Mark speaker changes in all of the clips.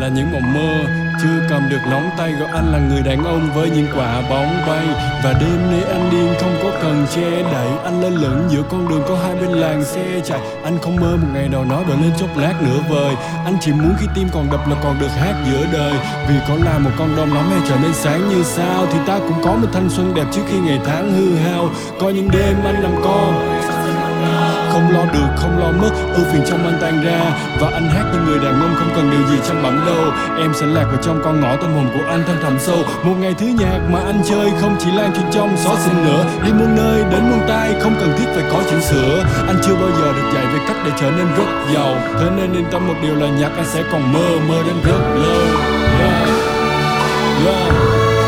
Speaker 1: là những mộng mơ chưa cầm được nắm tay, gọi anh là người đàn ông với những quả bóng bay. Và đêm nay anh điên không có cần che đậy, anh lơ lửng giữa con đường có hai bên làn xe chạy. Anh không mơ một ngày nào nó đợi lên chốc lát nửa vời, anh chỉ muốn khi tim còn đập là còn được hát giữa đời. Vì có là một con đom nóng hay trở nên sáng như sao, thì ta cũng có một thanh xuân đẹp trước khi ngày tháng hư hao. Có những đêm anh làm con không lo được, không lo mất, ưu phiền trong anh tan ra. Và anh hát như người đàn ông không cần điều gì trong bản đâu. Em sẽ lạc vào trong con ngõ tâm hồn của anh thâm thẳm sâu. Một ngày thứ nhạc mà anh chơi không chỉ lan truyền trong xó xỉnh nữa, đi muôn nơi đến muôn tay, không cần thiết phải có chỉnh sửa. Anh chưa bao giờ được dạy về cách để trở nên rất giàu, thế nên yên tâm một điều là nhạc anh sẽ còn mơ đến rất lâu. Yeah. Yeah.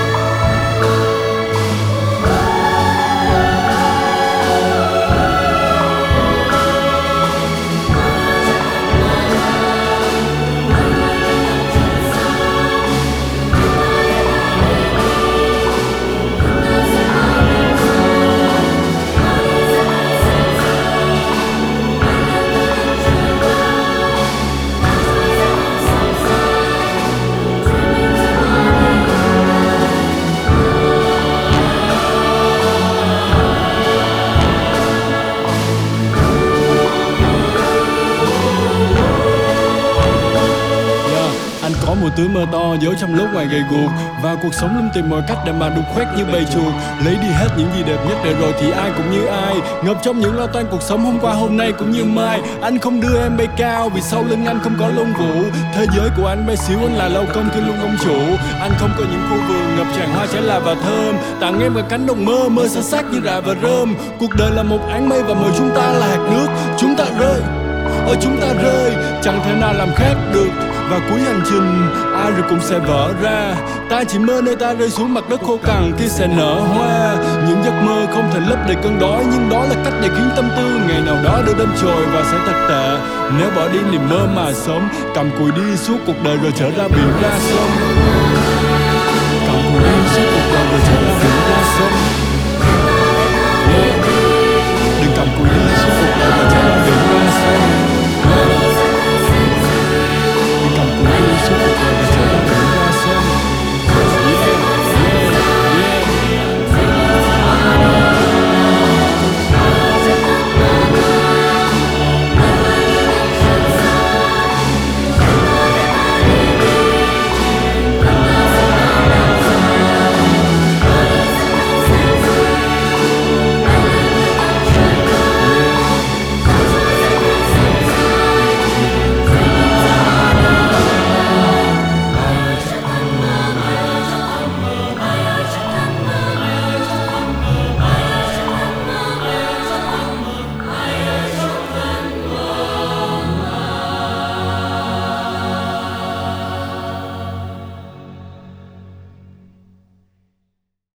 Speaker 1: Anh có một túi mơ to giấu trong lúc ngoài gầy guộc, và cuộc sống luôn tìm mọi cách để mà đục khoét như bầy chuột. Lấy đi hết những gì đẹp nhất để rồi thì ai cũng như ai, ngập trong những lo toan cuộc sống hôm qua hôm nay cũng như mai. Anh không đưa em bay cao vì sau lưng anh không có lông vũ, thế giới của anh bé xíu, anh là lao công cứ luôn ông chủ. Anh không có những khu vườn ngập tràn hoa trái là và thơm, tặng em cả cánh đồng mơ, mơ xa xác như rạ và rơm. Cuộc đời là một áng mây và mời chúng ta là hạt nước, chúng ta rơi, chúng ta rơi, chẳng thể nào làm khác được. Và cuối hành trình ai rồi cũng sẽ vỡ ra, ta chỉ mơ nơi ta rơi xuống mặt đất khô cằn khi sẽ nở hoa. Những giấc mơ không thể lấp đầy cơn đói, nhưng đó là cách để khiến tâm tư ngày nào đó đưa đêm trôi và sẽ thật tệ nếu bỏ đi niềm mơ mà sống. Cầm cùi đi suốt cuộc đời rồi trở ra biển ra sông, cầm cùi đi suốt cuộc đời rồi trở ra biển ra sông.